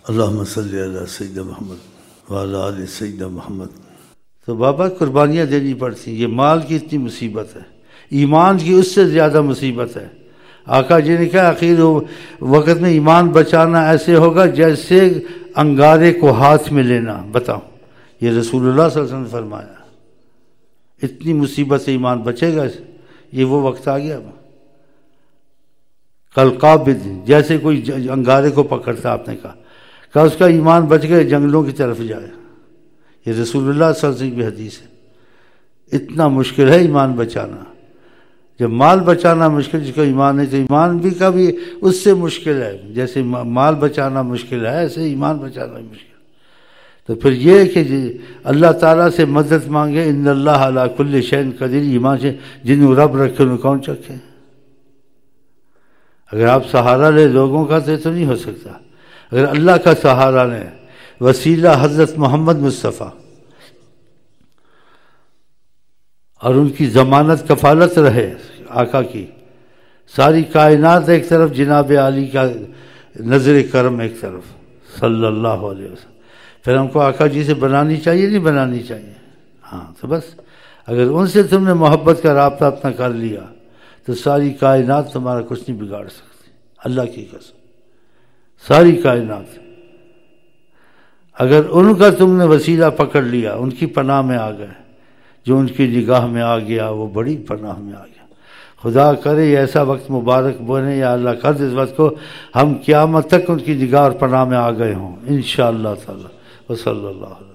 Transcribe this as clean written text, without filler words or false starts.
اللہم صلی علی سیدنا محمد وعلی آل سیدنا محمد۔ تو بابا قربانیاں دینی پڑتی ہیں، یہ مال کی اتنی مصیبت ہے، ایمان کی اس سے زیادہ مصیبت ہے۔ آقا جی نے کہا آخر وقت میں ایمان بچانا ایسے ہوگا جیسے انگارے کو ہاتھ میں لینا۔ بتاؤ، یہ رسول اللہ صلی اللہ علیہ وسلم نے فرمایا، اتنی مصیبت سے ایمان بچے گا، یہ وہ وقت آ گیا۔ کالقابض، جیسے کوئی انگارے کو پکڑتا، آپ نے کہا اس کا ایمان بچ گئے، جنگلوں کی طرف جائے۔ یہ رسول اللہ صلی اللہ علیہ وسلم کی حدیث ہے۔ اتنا مشکل ہے ایمان بچانا۔ جب مال بچانا مشکل، جس کا ایمان نہیں تو ایمان بھی کا بھی اس سے مشکل ہے۔ جیسے مال بچانا مشکل ہے، ایسے ایمان بچانا بھی مشکل۔ تو پھر یہ کہ اللہ تعالیٰ سے مدد مانگے، ان اللہ علی کل شیء قدیر، ایمان سے جنہوں رب رکھے انہوں کون چکے۔ اگر آپ سہارا لے لوگوں کا تو نہیں ہو سکتا۔ اگر اللہ کا سہارا لیں، وسیلہ حضرت محمد مصطفیٰ اور ان کی ضمانت کفالت رہے آقا کی، ساری کائنات ایک طرف، جناب عالی کا نظر کرم ایک طرف صلی اللہ علیہ وسلم، پھر ہم کو آقا جی سے بنانی چاہیے نہیں بنانی چاہیے؟ ہاں، تو بس اگر ان سے تم نے محبت کا رابطہ اپنا کر لیا تو ساری کائنات تمہارا کچھ نہیں بگاڑ سکتی، اللہ کی قسم، ساری کائنات۔ اگر ان کا تم نے وسیلہ پکڑ لیا، ان کی پناہ میں آ گئے، جو ان کی نگاہ میں آ گیا وہ بڑی پناہ میں آ گیا۔ خدا کرے ایسا وقت مبارک بنے، یا اللہ کر اس وقت کو ہم قیامت تک ان کی نگاہ اور پناہ میں آ گئے ہوں انشاءاللہ تعالی۔ وصلی اللہ علیہ